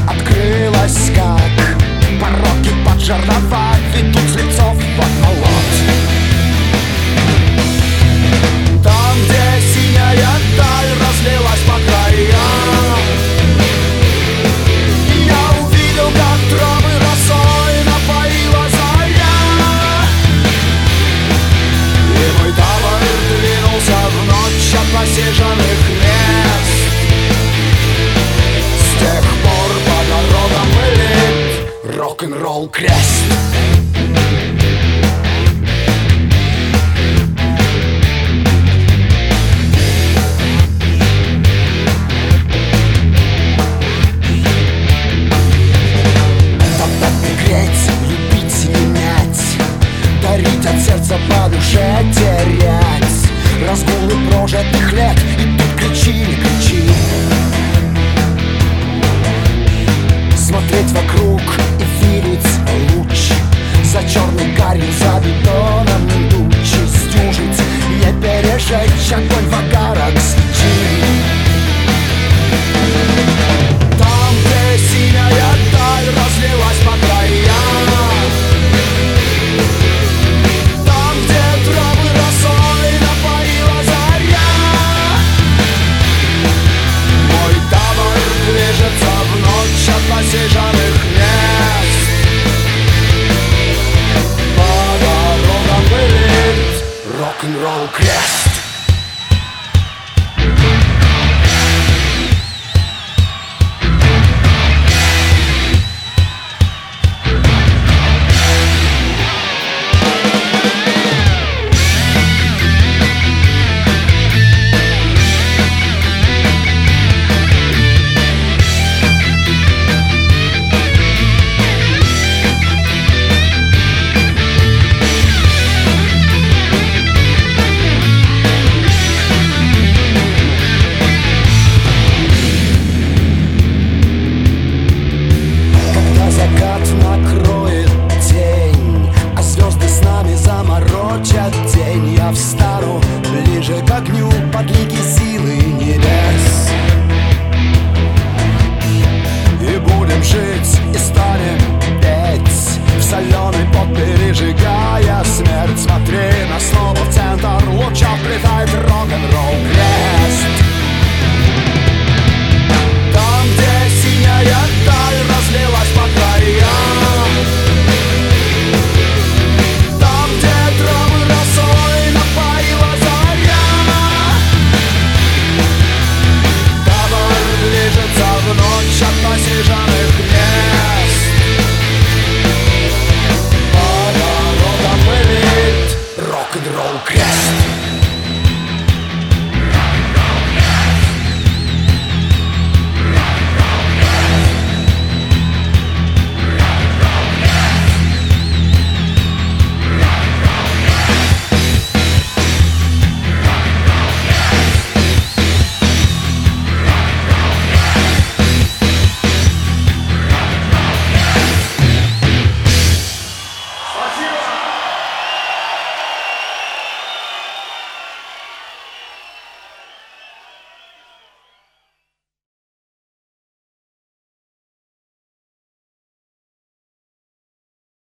открылась, как пороги под жернова ведут с лицов под молот. Там, где синяя даль разлилась по краям, я увидел, как травы росой напоила заря. И мой табор двинулся в ночь от насиженных мест. С тех пор по дорогам пылит рок-н-ролл крест. Дарить от сердца по душе, терять разгулы прожитых лет. И тут кричи, не кричи. Смотреть вокруг и видеть луч за черной гарью, за бетоном тучи. Сдюжить, не пережечь огонь в агарах свечи. Там, где синяя даль разлилась по краям, насиженных мест. По дорогам пылит рок-н-ролл крест. День я встану ближе к огню под лики силы небес. И будем жить, и станем петь в соленый пот, пережигая смерть. Смотри, нас снова в центр луча вплетает рок-н-ролл крест. Там, где синяя даль разлилась по краям, ночь от насиженных